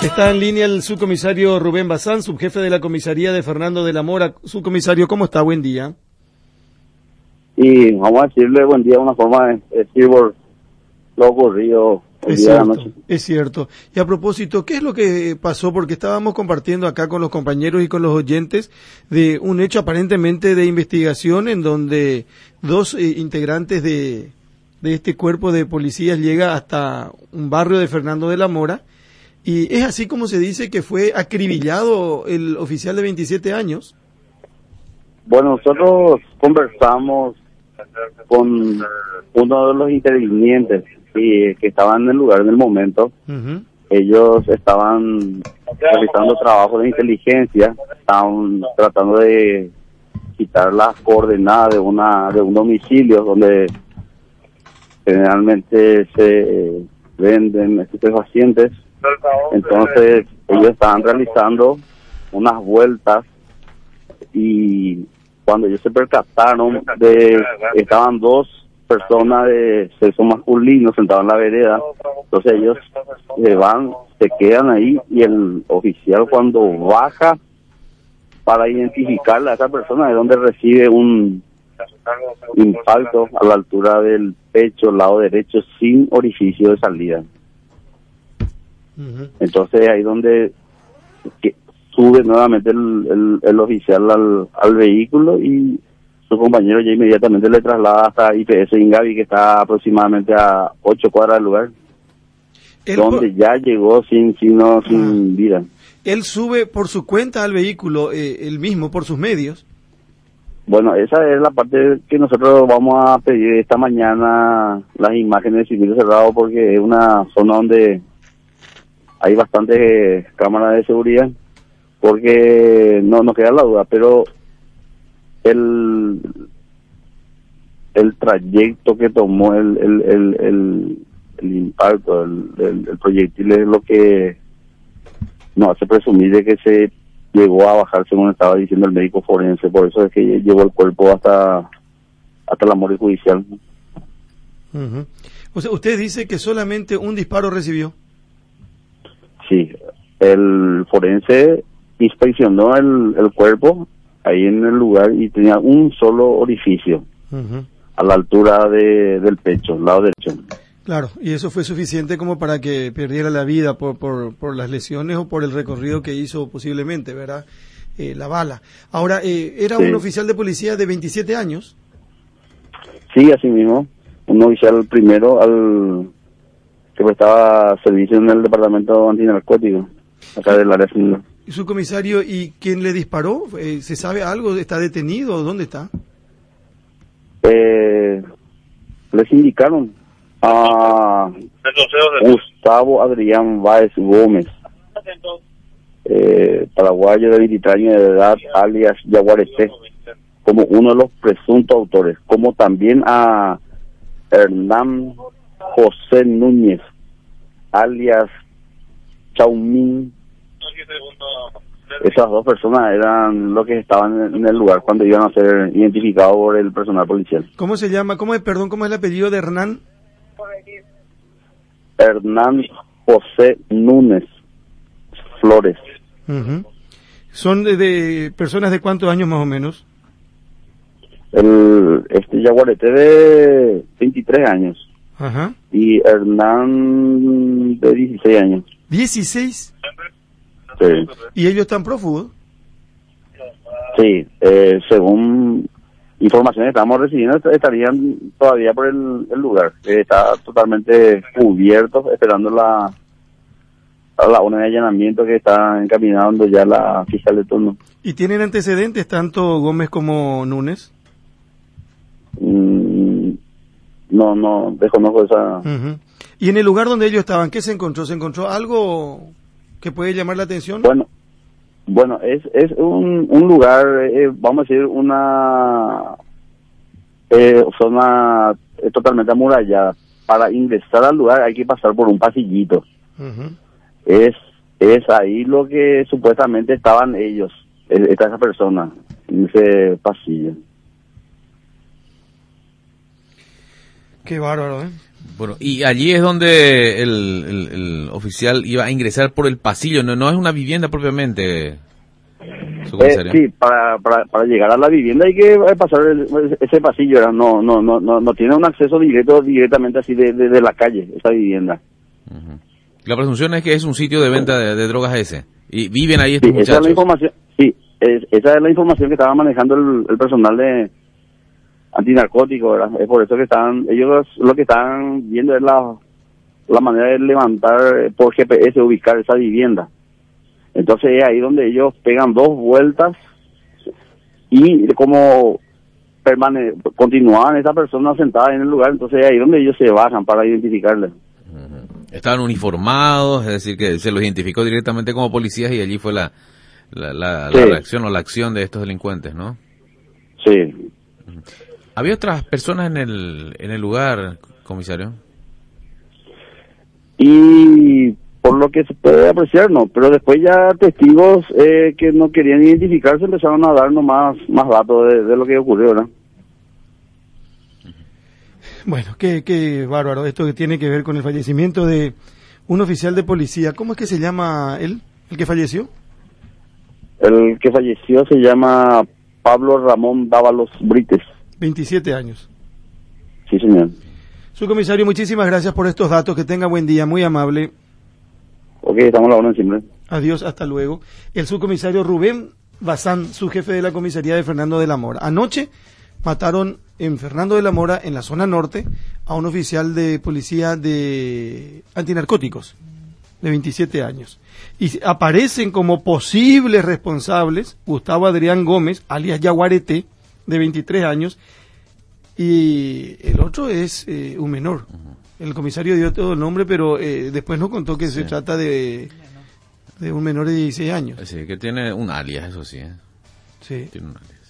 Está en línea el subcomisario Rubén Bazán, subjefe de la comisaría de Fernando de la Mora. Subcomisario, ¿cómo está? Buen día. Y vamos a decirle buen día de una forma de decir por lo ocurrido el día de la noche. Es cierto. Y a propósito, ¿qué es lo que pasó? Porque estábamos compartiendo acá con los compañeros y con los oyentes de un hecho aparentemente de investigación en donde dos integrantes de este cuerpo de policías llega hasta un barrio de Fernando de la Mora. Y es así como se dice que fue acribillado el oficial de 27 años. Bueno, nosotros conversamos con uno de los intervinientes que estaban en el lugar en el momento. Ellos estaban realizando trabajo de inteligencia, estaban tratando de quitar las coordenadas de un domicilio donde generalmente se venden estupefacientes. Entonces ellos estaban realizando unas vueltas y cuando ellos se percataron estaban dos personas de sexo masculino sentadas en la vereda. Entonces ellos se quedan ahí y el oficial cuando baja para identificar a esa persona es donde recibe un impacto a la altura del pecho, lado derecho, sin orificio de salida. Entonces ahí donde sube nuevamente el oficial al vehículo y su compañero ya inmediatamente le traslada hasta IPS Ingavi, que está aproximadamente a 8 cuadras del lugar, donde ya llegó sin vida. ¿Él sube por su cuenta al vehículo, él mismo, por sus medios? Bueno, esa es la parte que nosotros vamos a pedir esta mañana, las imágenes de circuito cerrado, porque es una zona donde hay bastantes cámaras de seguridad, porque no nos queda la duda, pero el trayecto que tomó el impacto, el proyectil es lo que nos hace presumir de que se llegó a bajar, según estaba diciendo el médico forense. Por eso es que llevó el cuerpo hasta la morgue judicial. O sea, usted dice que solamente un disparo recibió. Sí, el forense inspeccionó el cuerpo ahí en el lugar y tenía un solo orificio a la altura del pecho, lado derecho. Claro, y eso fue suficiente como para que perdiera la vida por las lesiones o por el recorrido que hizo posiblemente, ¿verdad? La bala. Ahora, ¿era un oficial de policía de 27 años? Sí, así mismo, un oficial primero que prestaba servicio en el departamento antinarcótico, acá del área civil. ¿Y su comisario, y quién le disparó? ¿Se sabe algo? ¿Está detenido? ¿Dónde está? Les indicaron a Gustavo Adrián Báez Gómez, paraguayo de 23 años de edad, alias Yaguareté, como uno de los presuntos autores, como también a Hernán José Núñez, alias Chaumín. Esas dos personas eran los que estaban en el lugar cuando iban a ser identificados por el personal policial. ¿Cómo se llama? ¿Cómo es el apellido de Hernán? Hernán José Núñez Flores. ¿Son de personas de cuántos años más o menos? Este Yaguareté de 23 años. Y Hernán de 16 años. ¿16? Sí. ¿Y ellos están prófugos? Sí, según informaciones que estamos recibiendo, estarían todavía por el lugar. Está totalmente cubierto, esperando la orden de allanamiento que está encaminando ya la fiscal de turno. ¿Y tienen antecedentes tanto Gómez como Núñez? No, desconozco esa... ¿Y en el lugar donde ellos estaban, qué se encontró? ¿Se encontró algo que puede llamar la atención? Bueno, es un lugar, vamos a decir, una zona totalmente amurallada. Para ingresar al lugar hay que pasar por un pasillito. Es ahí lo que supuestamente estaban ellos, esa persona, en ese pasillo. Qué bárbaro, ¿eh? Bueno, y allí es donde el oficial iba a ingresar por el pasillo, no es una vivienda propiamente, su comisario. Sí, para llegar a la vivienda hay que pasar ese pasillo, ¿verdad? No tiene un acceso directamente así de la calle, esa vivienda. Uh-huh. La presunción es que es un sitio de venta de drogas ese, y viven ahí estos sí, muchachos. Esa es la información, esa es la información que estaba manejando el personal de antinarcótico, ¿verdad? Es por eso que ellos lo que están viendo es la manera de levantar por GPS, ubicar esa vivienda. Entonces es ahí donde ellos pegan 2 vueltas y como continúan esa persona sentada en el lugar, entonces es ahí donde ellos se bajan para identificarle. Estaban uniformados, es decir, que se los identificó directamente como policías y allí fue la reacción o la acción de estos delincuentes, ¿no? Sí. ¿Había otras personas en el lugar, comisario? Y por lo que se puede apreciar, no, pero después ya testigos que no querían identificarse empezaron a darnos más datos de lo que ocurrió, ¿verdad? Bueno, qué bárbaro esto que tiene que ver con el fallecimiento de un oficial de policía. ¿Cómo es que se llama él, el que falleció? El que falleció se llama Pablo Ramón Dávalos Brites. 27 años. Sí, señor. Su comisario, muchísimas gracias por estos datos. Que tenga buen día, muy amable. Ok, estamos a la orden siempre. Adiós, hasta luego. El subcomisario Rubén Bazán, su jefe de la comisaría de Fernando de la Mora. Anoche mataron en Fernando de la Mora, en la zona norte, a un oficial de policía de antinarcóticos de 27 años. Y aparecen como posibles responsables Gustavo Adrián Gómez, alias Yaguareté, de 23 años, y el otro es un menor. El comisario dio todo el nombre, pero después nos contó que se trata de un menor de 16 años. Sí, que tiene un alias, eso sí. Sí. Tiene un alias.